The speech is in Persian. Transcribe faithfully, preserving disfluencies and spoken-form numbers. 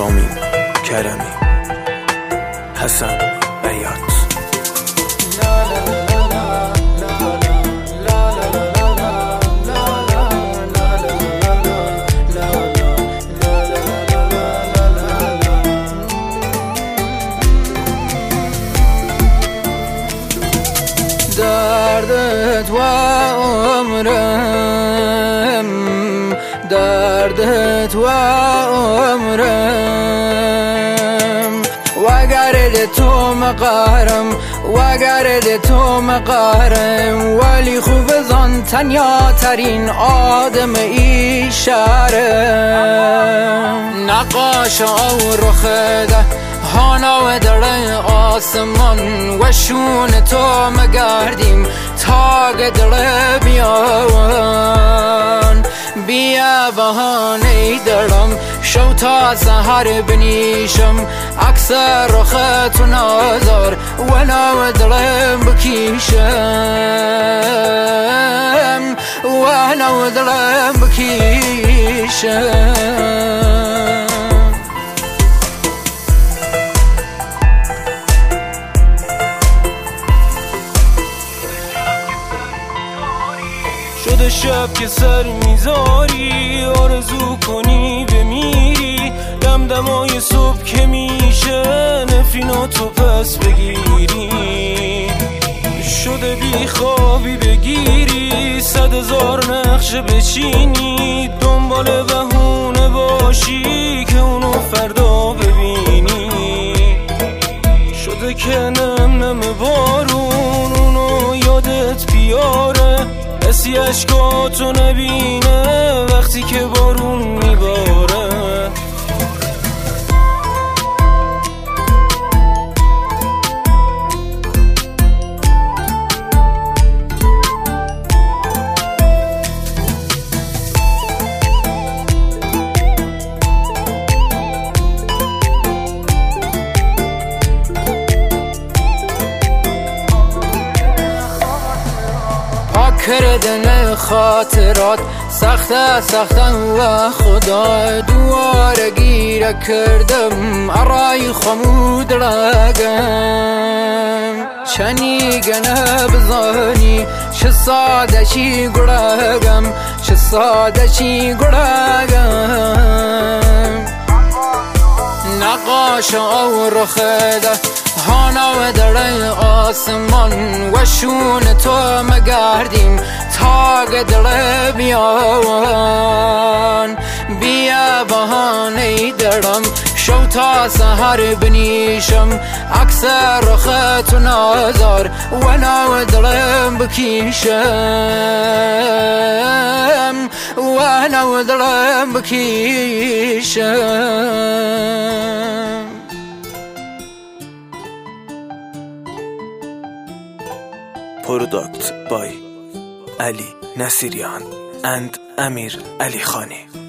رامین کرمی، حسن بیات. دردت و عمرم، دردت و عمرم، وگرد تو مقهرم، وگرد تو مقهرم، ولی خوب زن تنیا ترین آدم ای شهرم. نقاش او رخده هانا و در آسمان و شون تو مگردیم تاگ در بیان. بیا بهانه دارم شو تا سحر بنیشم، عکس رخت و نازار و نو دلم بکیشم، و نو دلم بکیشم. شده شب که سر میذاری، آرزو کنی بمیری، دمدمای صبح که میشه نفرینو تو پس بگیری. شده بی خوابی بگیری، صد هزار نقشه بچینی، دنبال بهونه باشی که اونو فردا ببینی. شده که نم نم بارون اونو یادت بیاره، کسی عشقاتو نبینه وقتی که بارون میباره. کردن خاطرات سخته سخته و خدا دواره گیره کردم ارای خمود رگم. چنی گنه بزانی چه ساده چی گرگم، چه ساده چی گرگم. نقاش او رخده هانا و در آسمان و شون تو مگردیم تاگ در بیان. بیا بهانه دارم شو تا سحر بنیشم، عکس رخت و نازار و نو دلم بکیشم، و نو دلم بکیشم. Product by Ali Nasirian and Amir Ali Khani.